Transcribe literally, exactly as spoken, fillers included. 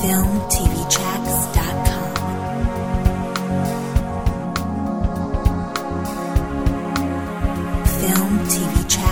film t v tracks dot com. Film T V Tracks.